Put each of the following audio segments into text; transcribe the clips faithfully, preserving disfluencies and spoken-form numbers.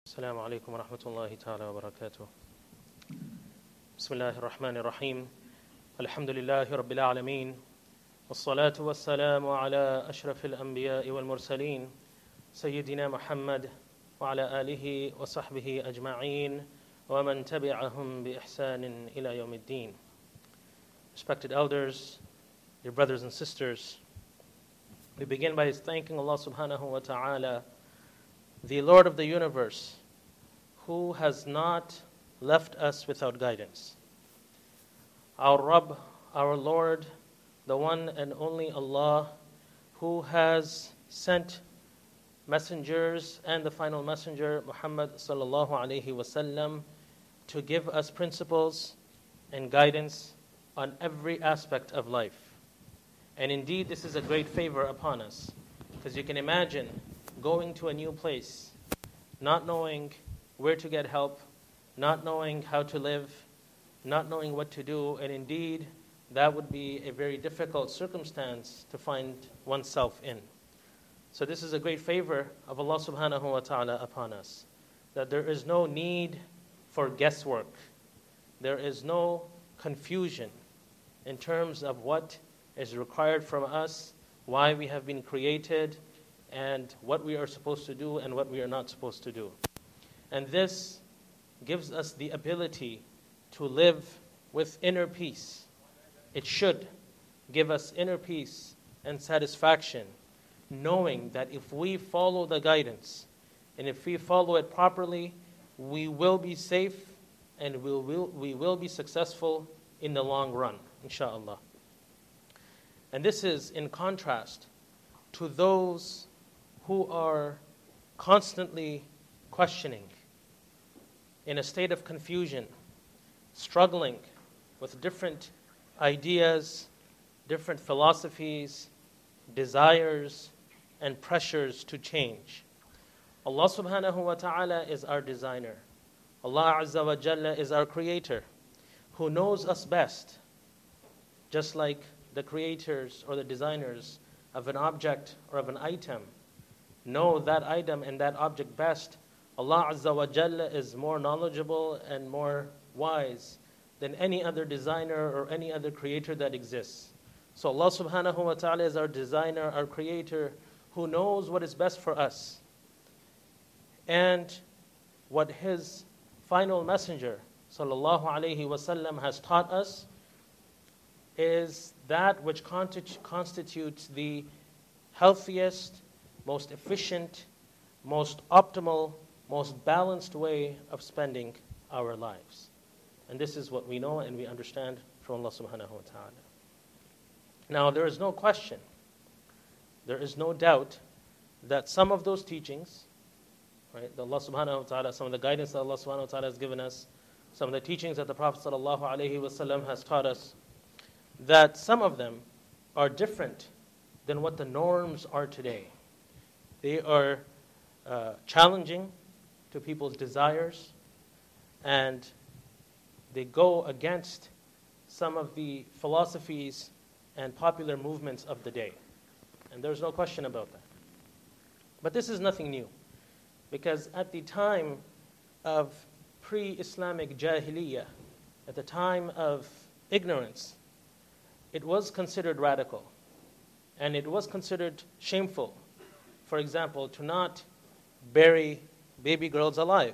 السلام عليكم ورحمة الله تعالى وبركاته. بسم الله الرحمن الرحيم. الحمد لله رب العالمين، والصلاة والسلام على أشرف الأنبياء والمرسلين سيدنا محمد وعلى آله وصحبه أجمعين ومن تبعهم بإحسان إلى يوم الدين. Respected elders, dear brothers and sisters, we begin by thanking Allah subhanahu wa ta'ala, the Lord of the universe, who has not left us without guidance. Our Rabb, our Lord, the one and only Allah, who has sent messengers and the final messenger, Muhammad sallallahu alayhi wasallam, to give us principles and guidance on every aspect of life. And indeed, this is a great favor upon us, because you can imagine going to a new place, not knowing where to get help, not knowing how to live, not knowing what to do, and indeed, that would be a very difficult circumstance to find oneself in. So this is a great favor of Allah subhanahu wa ta'ala upon us, that there is no need for guesswork. There is no confusion in terms of what is required from us, why we have been created, and what we are supposed to do and what we are not supposed to do. And this gives us the ability to live with inner peace. It should give us inner peace and satisfaction, knowing that if we follow the guidance and if we follow it properly, we will be safe and we will, we will be successful in the long run, inshallah. And this is in contrast to those who are constantly questioning, in a state of confusion, struggling with different ideas, different philosophies, desires, and pressures to change. Allah subhanahu wa ta'ala is our designer. Allah azza wa jalla is our creator, who knows us best, just like the creators or the designers of an object or of an item know that item and that object best. Allah Azza wa Jalla is more knowledgeable and more wise than any other designer or any other creator that exists. So Allah subhanahu wa ta'ala is our designer, our creator, who knows what is best for us. And what His final messenger, sallallahu alayhi wasallam, has taught us is that which constitutes the healthiest, most efficient, most optimal, most balanced way of spending our lives. And this is what we know and we understand from Allah subhanahu wa ta'ala. Now, there is no question, there is no doubt that some of those teachings, right, that Allah subhanahu wa ta'ala, some of the guidance that Allah subhanahu wa ta'ala has given us, some of the teachings that the Prophet sallallahu alaihi wasallam has taught us, that some of them are different than what the norms are today. They are uh, challenging to people's desires, and they go against some of the philosophies and popular movements of the day. And there's no question about that. But this is nothing new, because at the time of pre-Islamic Jahiliyyah, at the time of ignorance, it was considered radical, and it was considered shameful, for example, to not bury baby girls alive.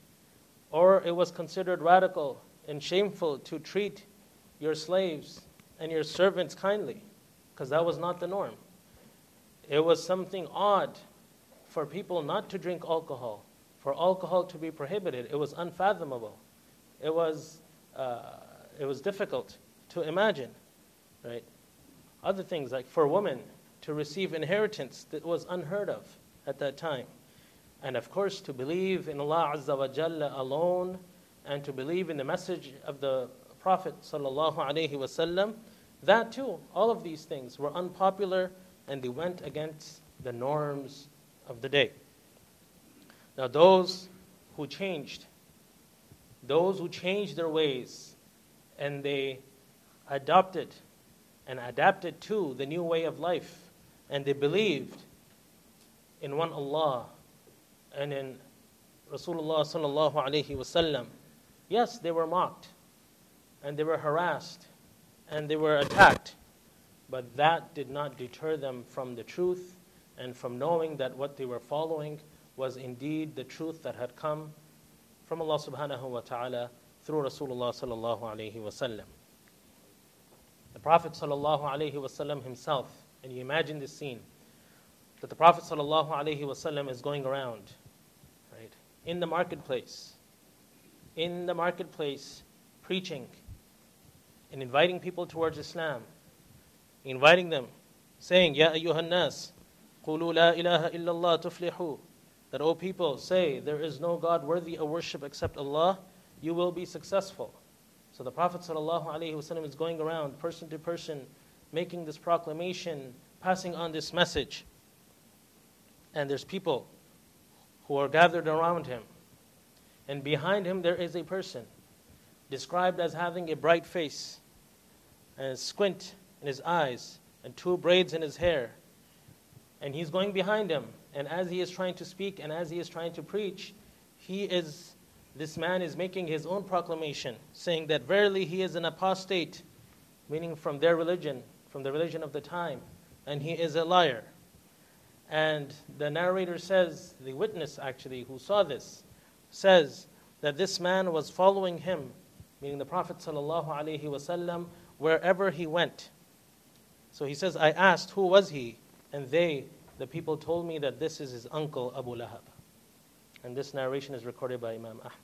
Or it was considered radical and shameful to treat your slaves and your servants kindly, because that was not the norm. It was something odd for people not to drink alcohol, for alcohol to be prohibited. It was unfathomable. It was, uh, it was difficult to imagine, right? Other things, like for women to receive inheritance, that was unheard of at that time. And of course, to believe in Allah Azza wa Jalla alone, and to believe in the message of the Prophet sallallahu alaihi wasallam, that too, all of these things were unpopular and they went against the norms of the day. Now those who changed, those who changed their ways and they adopted and adapted to the new way of life, and they believed in one Allah and in Rasulullah sallallahu alayhi wasallam, yes, they were mocked, and they were harassed, and they were attacked, but that did not deter them from the truth and from knowing that what they were following was indeed the truth that had come from Allah subhanahu wa ta'ala through Rasulullah sallallahu alayhi wasallam. The Prophet sallallahu alayhi wasallam himself, and you imagine this scene, that the Prophet sallallahu alayhi wasallam is going around, right, in the marketplace, in the marketplace, preaching and inviting people towards Islam, inviting them, saying, Ya ayyuhan nas, qulu la ilaha illallah tuflihu, that, O people, say, there is no God worthy of worship except Allah, you will be successful. So the Prophet ﷺ is going around, person to person, making this proclamation, passing on this message. And there's people who are gathered around him. And behind him there is a person, described as having a bright face, and a squint in his eyes, and two braids in his hair. And he's going behind him. And as he is trying to speak and as he is trying to preach, he is, this man is making his own proclamation, saying that verily he is an apostate, meaning from their religion, from the religion of the time, and he is a liar. And the narrator says, the witness actually who saw this, says that this man was following him, meaning the Prophet sallallahu alaihi wasallam, wherever he went. So he says, I asked, who was he? And they, the people, told me that this is his uncle Abu Lahab. And this narration is recorded by Imam Ahmad.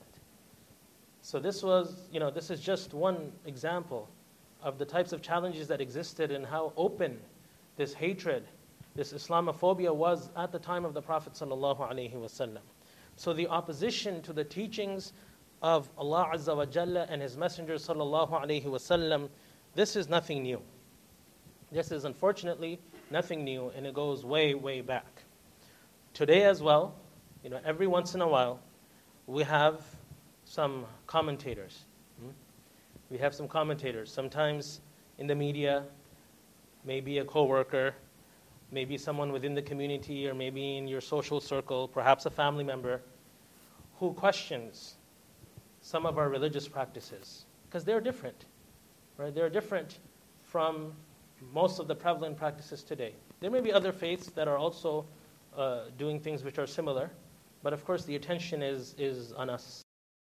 So this was, you know, this is just one example of the types of challenges that existed and how open this hatred, this Islamophobia was at the time of the Prophet sallallahu alaihi wasallam. So the opposition to the teachings of Allah Azza wa Jalla and His Messenger sallallahu alaihi wasallam, this is nothing new. This is unfortunately nothing new, and it goes way, way back. Today as well, you know, every once in a while, we have some commentators. Hmm? We have some commentators. Sometimes in the media, maybe a coworker, maybe someone within the community, or maybe in your social circle, perhaps a family member, who questions some of our religious practices, because they're different, right? They're different from most of the prevalent practices today. There may be other faiths that are also uh, doing things which are similar, but of course the attention is, is on us.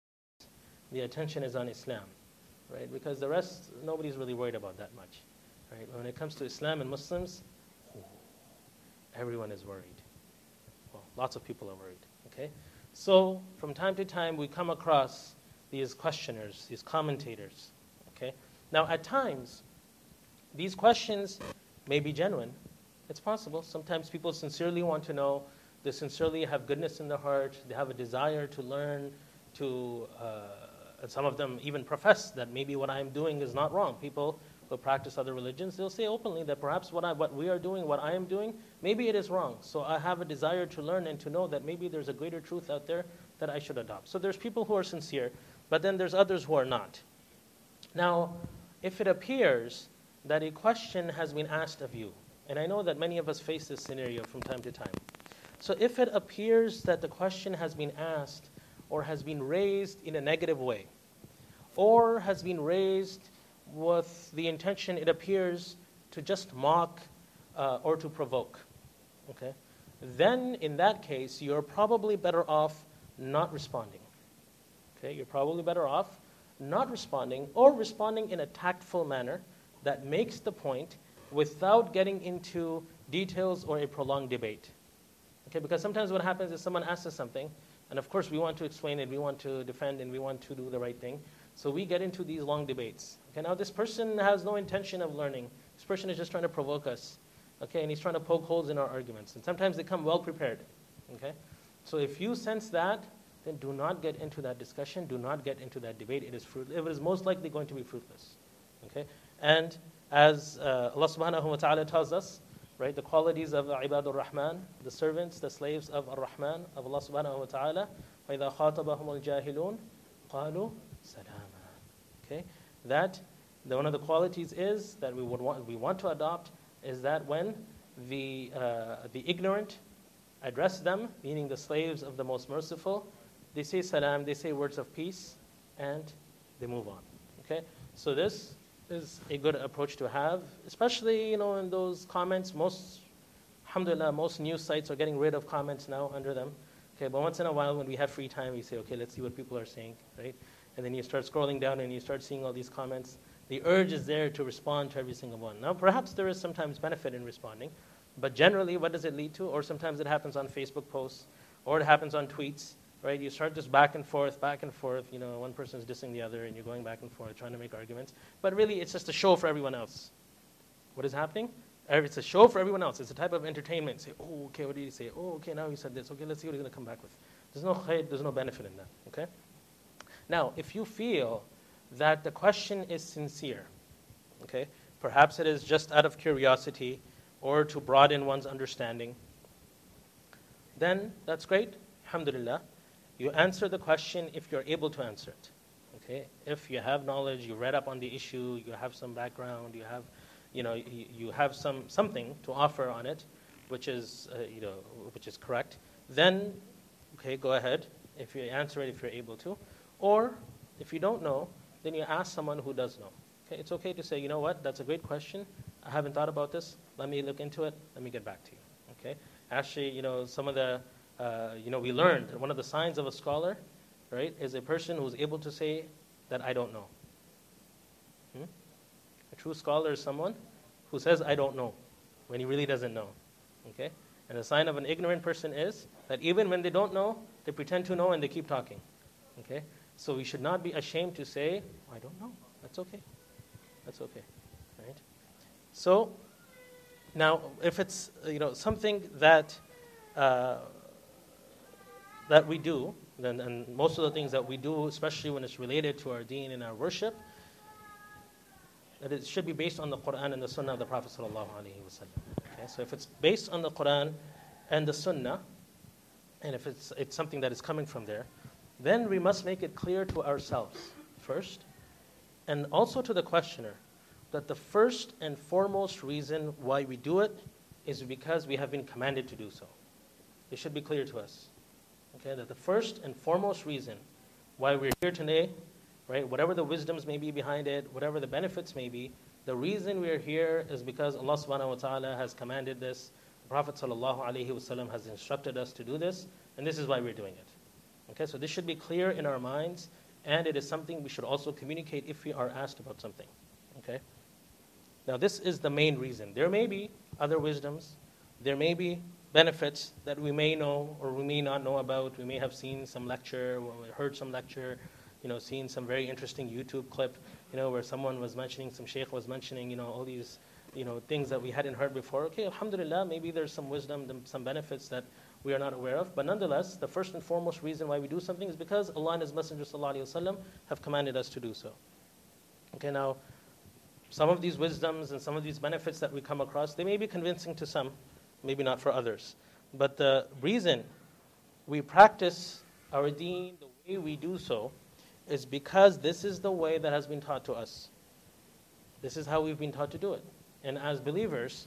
The attention is on Islam, right? Because the rest, nobody's really worried about that much, right? When it comes to Islam and Muslims, everyone is worried. Well, lots of people are worried, okay? So from time to time, we come across these questioners, these commentators, okay? Now, at times, these questions may be genuine. It's possible. Sometimes people sincerely want to know. They sincerely have goodness in their heart. They have a desire to learn, to, uh, and some of them even profess that maybe what I am doing is not wrong. People who practice other religions, they'll say openly that perhaps what, I, what we are doing, what I am doing, maybe it is wrong. So I have a desire to learn and to know that maybe there's a greater truth out there that I should adopt. So there's people who are sincere, but then there's others who are not. Now, if it appears that a question has been asked of you, and I know that many of us face this scenario from time to time. So if it appears that the question has been asked or has been raised in a negative way, or has been raised with the intention, it appears, to just mock uh, or to provoke, okay, then in that case, you're probably better off not responding. Okay, you're probably better off not responding, or responding in a tactful manner that makes the point without getting into details or a prolonged debate. Okay, because sometimes what happens is someone asks us something, and of course we want to explain it, we want to defend, and we want to do the right thing. So we get into these long debates. Okay, now this person has no intention of learning. This person is just trying to provoke us. Okay, and he's trying to poke holes in our arguments. And sometimes they come well prepared. Okay, so if you sense that, then do not get into that discussion. Do not get into that debate. It is fruit. It is most likely going to be fruitless. Okay, and as uh, Allah subhanahu wa ta'ala tells us, right, the qualities of Ibadur Rahman, the servants, the slaves of Ar-Rahman, of Allah subhanahu wa ta'ala, وَإِذَا خَاطَبَهُمُ الْجَاهِلُونَ قَالُوا سَلَامًا. Okay, that the, one of the qualities is that we would want we want to adopt is that when the uh, the ignorant address them, meaning the slaves of the Most Merciful, they say salam, they say words of peace, and they move on. Okay, so this is a good approach to have, especially you know in those comments. Most, alhamdulillah, most news sites are getting rid of comments now under them. Okay, but once in a while when we have free time, we say, okay, let's see what people are saying, right? And then you start scrolling down and you start seeing all these comments. The urge is there to respond to every single one. Now, perhaps there is sometimes benefit in responding, but generally, what does it lead to? Or sometimes it happens on Facebook posts, or it happens on tweets, right? You start just back and forth, back and forth. You know, one person is dissing the other, and you're going back and forth, trying to make arguments. But really, it's just a show for everyone else. What is happening? It's a show for everyone else. It's a type of entertainment. Say, oh, okay, what did he say? Oh, okay, now he said this. Okay, let's see what he's going to come back with. There's no khayr, there's no benefit in that, okay? Now, if you feel that the question is sincere, okay, perhaps it is just out of curiosity or to broaden one's understanding, then that's great, alhamdulillah. You answer the question if you're able to answer it, okay? If you have knowledge, you read up on the issue, you have some background, you have, you know, you, you have some something to offer on it, which is, uh, you know, which is correct, then, okay, go ahead, if you answer it if you're able to. Or, if you don't know, then you ask someone who does know. Okay, it's okay to say, you know what, that's a great question. I haven't thought about this. Let me look into it. Let me get back to you. Okay. Actually, you know, some of the, uh, you know, we learned that one of the signs of a scholar, right, is a person who's able to say that I don't know. Hmm? A true scholar is someone who says I don't know when he really doesn't know. Okay. And the sign of an ignorant person is that even when they don't know, they pretend to know and they keep talking. Okay. So we should not be ashamed to say, I don't know. That's okay. That's okay, right? So now, if it's you know something that uh, that we do, then and most of the things that we do, especially when it's related to our deen and our worship, that it should be based on the Quran and the Sunnah of the Prophet sallallahu alaihi wasallam. Okay, so if it's based on the Quran and the Sunnah, and if it's it's something that is coming from there, then we must make it clear to ourselves first, and also to the questioner, that the first and foremost reason why we do it is because we have been commanded to do so. It should be clear to us. Okay, that the first and foremost reason why we're here today, right, whatever the wisdoms may be behind it, whatever the benefits may be, the reason we're here is because Allah subhanahu wa ta'ala has commanded this, the Prophet sallallahu alaihi wasallam has instructed us to do this, and this is why we're doing it. Okay, so this should be clear in our minds, and it is something we should also communicate if we are asked about something. Okay? Now this is the main reason. There may be other wisdoms, there may be benefits that we may know or we may not know about. We may have seen some lecture, or heard some lecture, you know, seen some very interesting YouTube clip, you know, where someone was mentioning, some sheikh was mentioning, you know, all these, you know, things that we hadn't heard before. Okay, alhamdulillah, maybe there's some wisdom, some benefits that we are not aware of. But nonetheless, the first and foremost reason why we do something is because Allah and His Messenger sallallahu alaihi wasallam have commanded us to do so. Okay, now, some of these wisdoms and some of these benefits that we come across, they may be convincing to some, maybe not for others. But the reason we practice our deen the way we do so is because this is the way that has been taught to us. This is how we've been taught to do it. And as believers,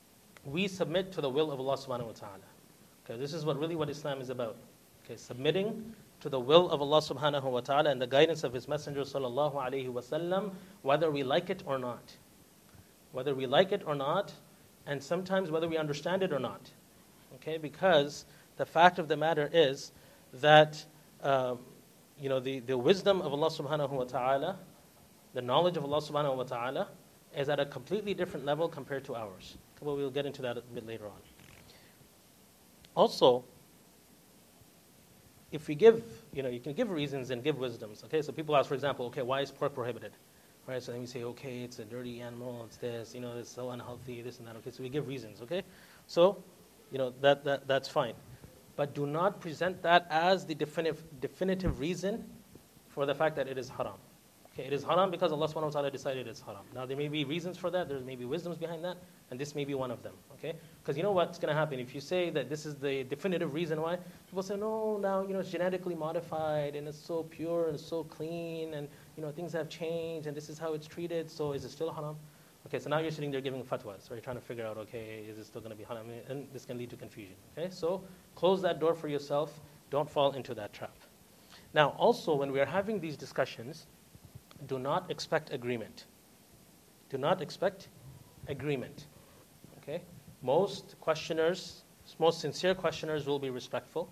we submit to the will of Allah subhanahu wa ta'ala. Okay, this is what really what Islam is about. Okay, submitting to the will of Allah subhanahu wa ta'ala and the guidance of His Messenger sallallahu alaihi wasallam, whether we like it or not. Whether we like it or not, and sometimes whether we understand it or not. Okay, because the fact of the matter is that um, you know the, the wisdom of Allah subhanahu wa ta'ala, the knowledge of Allah subhanahu wa ta'ala is at a completely different level compared to ours. Well, we'll get into that a bit later on. Also, if we give, you know, you can give reasons and give wisdoms. Okay, so people ask, for example, okay, why is pork prohibited? Right, so then we say, okay, it's a dirty animal, it's this, you know, it's so unhealthy, this and that. Okay, so we give reasons, okay? So, you know, that, that that's fine. But do not present that as the definitive, definitive reason for the fact that it is haram. Okay, it is haram because Allah subhanahu wa ta'ala decided it's haram. Now, there may be reasons for that, there may be wisdoms behind that, and this may be one of them, okay? Because you know what's going to happen? If you say that this is the definitive reason why, people say, no, now, you know, it's genetically modified, and it's so pure, and so clean, and, you know, things have changed, and this is how it's treated, so is it still haram? Okay, so now you're sitting there giving fatwas, or you're trying to figure out, okay, is it still going to be haram? And this can lead to confusion, okay? So, close that door for yourself. Don't fall into that trap. Now, also, when we are having these discussions, do not expect agreement. Do not expect agreement. Okay? Most questioners, most sincere questioners will be respectful,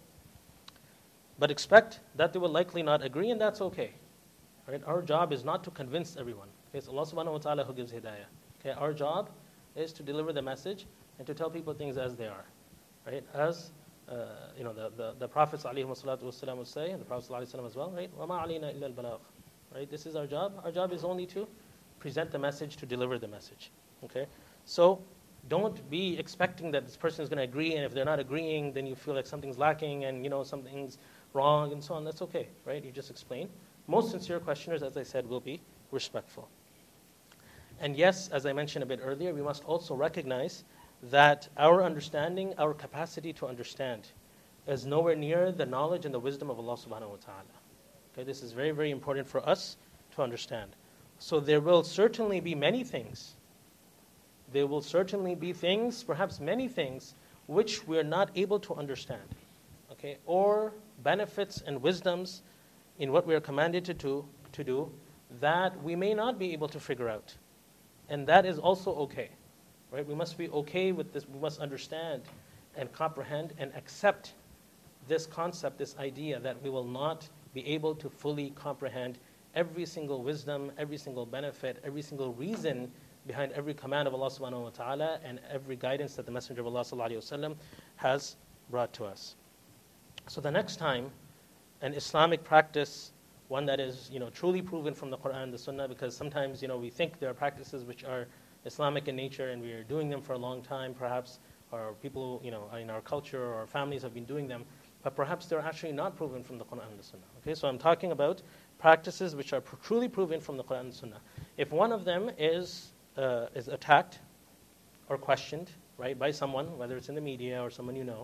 but expect that they will likely not agree, and that's okay. Right? Our job is not to convince everyone. Okay? It's Allah subhanahu wa ta'ala who gives hidayah. Okay? Our job is to deliver the message and to tell people things as they are. Right? As uh, you know, the, the, the Prophets alayhi salatu wasalam would say, and the Prophet sallallahu alayhi wasallam as well, right? وَمَا عَلَيْنَا إِلَّا الْبَلَاغُ. Right? This is our job. Our job is only to present the message, to deliver the message. Okay? So don't be expecting that this person is going to agree, and if they're not agreeing, then you feel like something's lacking and you know something's wrong and so on. That's okay, right? You just explain. Most sincere questioners, as I said, will be respectful. And yes, as I mentioned a bit earlier, we must also recognize that our understanding, our capacity to understand, is nowhere near the knowledge and the wisdom of Allah subhanahu wa ta'ala. Okay, this is very, very important for us to understand. So there will certainly be many things. There will certainly be things, perhaps many things, which we are not able to understand. Okay, or benefits and wisdoms in what we are commanded to do, to do that we may not be able to figure out. And that is also okay. Right? We must be okay with this. We must understand and comprehend and accept this concept, this idea that we will not be able to fully comprehend every single wisdom, every single benefit, every single reason behind every command of Allah subhanahu wa ta'ala and every guidance that the Messenger of Allah sallallahu alayhi wa sallam has brought to us. So the next time an Islamic practice, one that is you know truly proven from the Quran and the Sunnah, because sometimes you know we think there are practices which are Islamic in nature and we are doing them for a long time perhaps, or people you know in our culture or our families have been doing them, but perhaps they're actually not proven from the Quran and the Sunnah. Okay, so I'm talking about practices which are pr- truly proven from the Quran and Sunnah. If one of them is uh, is attacked or questioned, right, by someone, whether it's in the media or someone you know,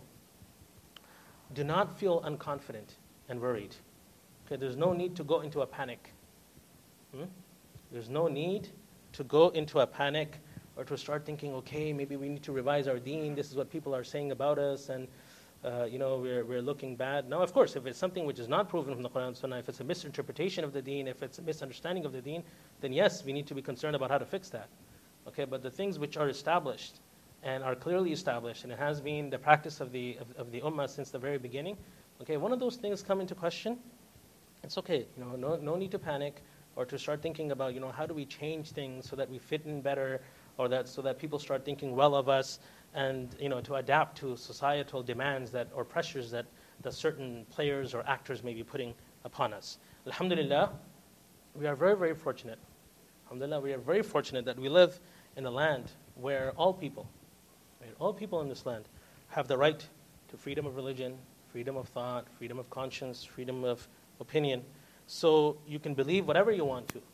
do not feel unconfident and worried. Okay, there's no need to go into a panic. Hmm? There's no need to go into a panic or to start thinking, okay, maybe we need to revise our deen. This is what people are saying about us, and uh, you know we're we're looking bad. Now, of course, if it's something which is not proven from the Quran and Sunnah, if it's a misinterpretation of the deen, if it's a misunderstanding of the deen, then yes, we need to be concerned about how to fix that. Okay, but the things which are established and are clearly established, and it has been the practice of the of, of the ummah since the very beginning. Okay, one of those things come into question, it's okay. You know, no no need to panic or to start thinking about, you know, how do we change things so that we fit in better, or that so that people start thinking well of us, and you know, to adapt to societal demands that or pressures that the certain players or actors may be putting upon us. Alhamdulillah, we are very very fortunate. Alhamdulillah, we are very fortunate that we live in a land where all people, right, all people in this land have the right to freedom of religion, freedom of thought, freedom of conscience, freedom of opinion. So you can believe whatever you want to.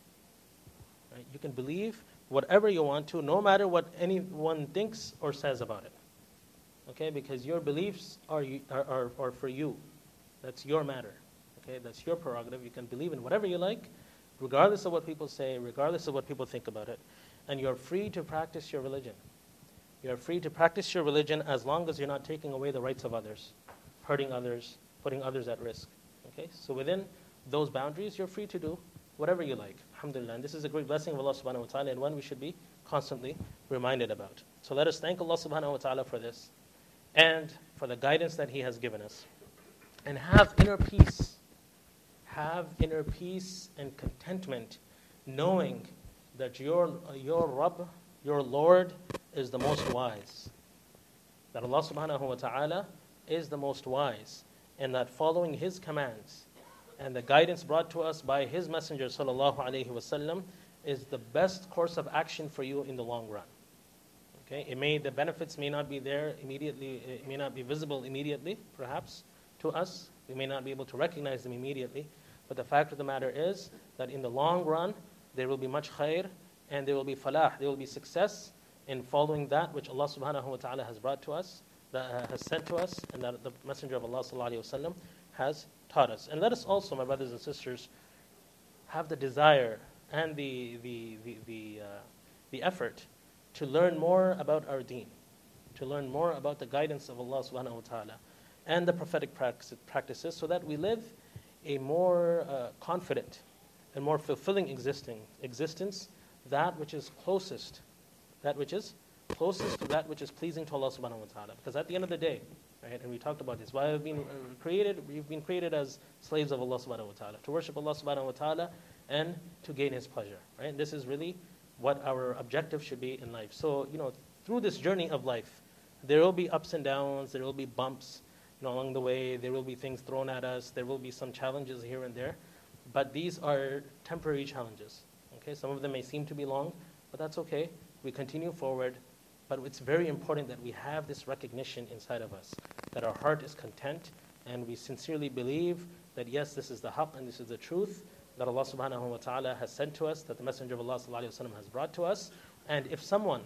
Right? You can believe whatever you want to, no matter what anyone thinks or says about it. Okay, because your beliefs are, are, are, are for you. That's your matter. Okay, that's your prerogative. You can believe in whatever you like, regardless of what people say, regardless of what people think about it. And you're free to practice your religion. You're free to practice your religion as long as you're not taking away the rights of others, hurting others, putting others at risk. Okay, so within those boundaries, you're free to do whatever you like. Alhamdulillah. And this is a great blessing of Allah subhanahu wa ta'ala, and one we should be constantly reminded about. So let us thank Allah subhanahu wa ta'ala for this, and for the guidance that He has given us. And have inner peace. Have inner peace and contentment, knowing that your, your Rabb, your Lord, is the most wise. That Allah subhanahu wa ta'ala is the most wise, and that following His commands and the guidance brought to us by His Messenger sallallahu alaihi wasallam is the best course of action for you in the long run. Okay, it may the benefits may not be there immediately, it may not be visible immediately, perhaps to us. We may not be able to recognize them immediately, but the fact of the matter is that in the long run there will be much khair and there will be falah, there will be success in following that which Allah subhanahu wa ta'ala has brought to us, that uh, has sent to us, and that the Messenger of Allah sallallahu alaihi wasallam has taught us. And let us also, my brothers and sisters, have the desire and the the the the, uh, the effort to learn more about our deen, to learn more about the guidance of Allah subhanahu wa ta'ala and the prophetic practices, so that we live a more uh, confident and more fulfilling existing existence, that which is closest, that which is closest to that which is pleasing to Allah subhanahu wa ta'ala. Because at the end of the day, right, and we talked about this, why we've been uh, created, we've been created as slaves of Allah subhanahu wa ta'ala, to worship Allah subhanahu wa ta'ala and to gain His pleasure, right? This is really what our objective should be in life. So, you know, through this journey of life, there will be ups and downs, there will be bumps, you know, along the way, there will be things thrown at us, there will be some challenges here and there, but these are temporary challenges, okay? Some of them may seem to be long, but that's okay. We continue forward. But it's very important that we have this recognition inside of us, that our heart is content and we sincerely believe that yes, this is the haqq and this is the truth that Allah subhanahu wa ta'ala has sent to us, that the Messenger of Allah sallallahu alayhi wa sallam has brought to us. And if someone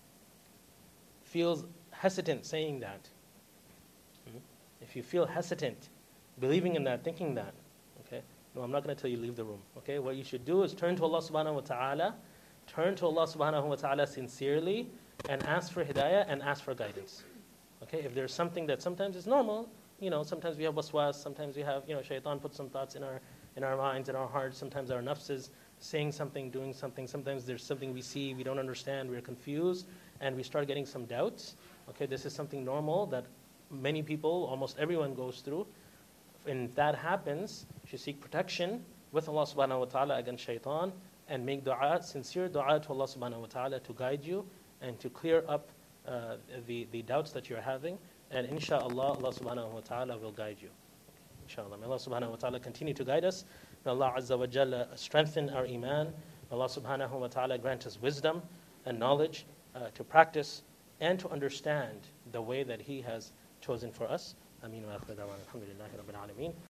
feels hesitant saying that, if you feel hesitant believing in that, thinking that, okay, no, I'm not going to tell you leave the room, okay? What you should do is turn to Allah subhanahu wa ta'ala, turn to Allah subhanahu wa ta'ala sincerely, and ask for hidayah and ask for guidance. Okay, if there's something that sometimes is normal, you know, sometimes we have waswas, sometimes we have, you know, shaitan puts some thoughts in our in our minds, in our hearts, sometimes our nafs is saying something, doing something, sometimes there's something we see, we don't understand, we're confused, and we start getting some doubts. Okay, this is something normal that many people, almost everyone goes through. And if that happens, you should seek protection with Allah subhanahu wa ta'ala against shaitan, and make dua, sincere dua to Allah subhanahu wa ta'ala to guide you and to clear up uh, the, the doubts that you're having. And insha'Allah, Allah subhanahu wa ta'ala will guide you. Inshallah. May Allah subhanahu wa ta'ala continue to guide us. May Allah azza wa jalla strengthen our iman. May Allah subhanahu wa ta'ala grant us wisdom and knowledge uh, to practice and to understand the way that He has chosen for us. Ameen wa akhir da'wana. Alhamdulillahi rabbil alameen.